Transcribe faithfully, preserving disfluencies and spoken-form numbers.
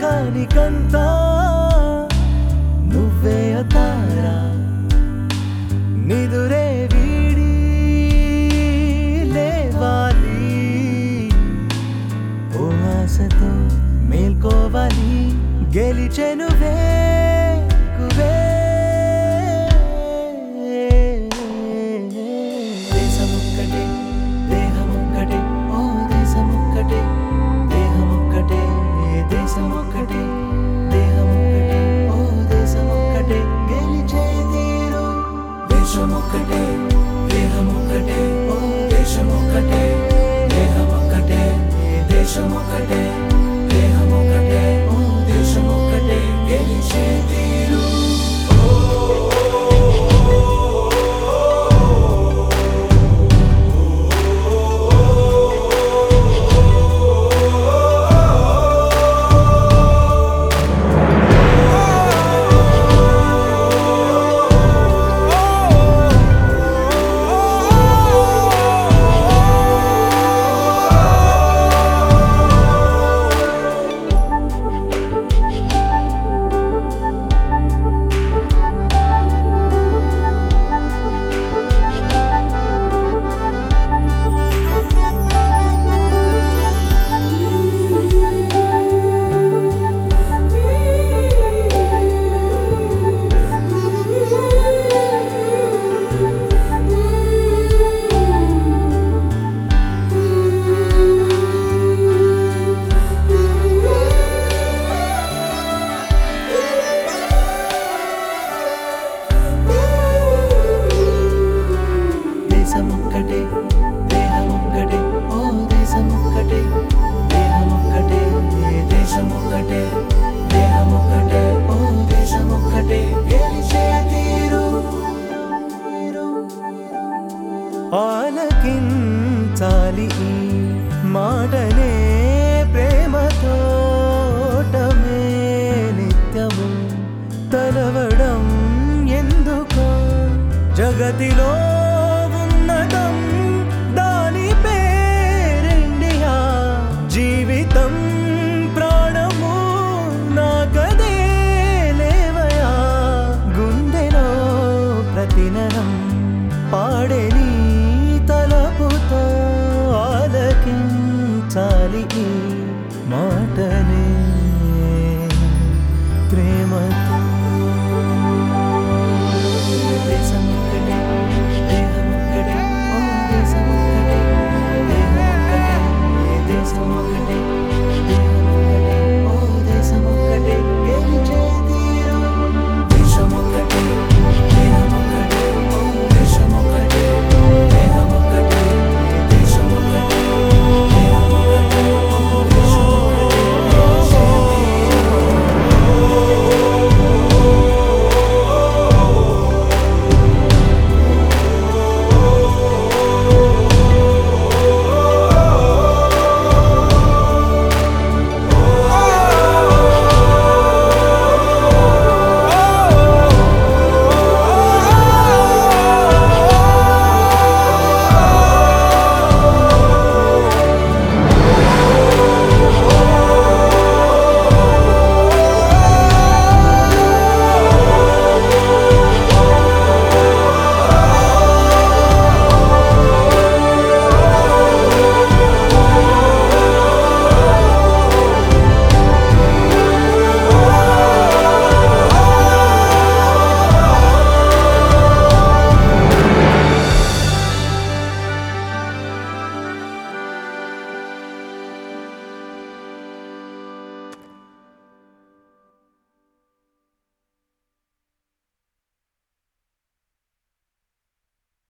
లోకానికంతా నువ్వే తారా నిదురే వీడి లేవాలి ఓ ఆశతో మేల్కోవాలి గెలిచెనువే కువే దేశమొక్కటే దేహమొక్కటే ఓ దేశమొక్కటే దేహమొక్కటే దేశమొక్కటే దేహమొక్కటే ఓ దేశమొక్కటే గెలిచే తీరు దేశమొక్కటే దేహమొక్కటే ఓ దేశమొక్కటే దేహమొక్కటే దేశమొక్కటే దేహమొక్కటే ఓ దేశమొక్కటే గెలిచే తీరు దేశమొక్కటే దేహమొక్కటే ఓ దేశమొక్కటే దేహమొక్కటే దేశమొక్కటే దేహమొక్కటే ఓ దేశమొక్కటే గెలిచే తీరు ఆలకించాలి ఈ మాటనే ప్రేమతోటమే నిత్యము తలవడం ఎందుకో జగతిలో ఉన్నతం దాని పేరిండియా జీవితం ప్రాణము నాకదే లేవయా గుండెలో ప్రతినరం పాడే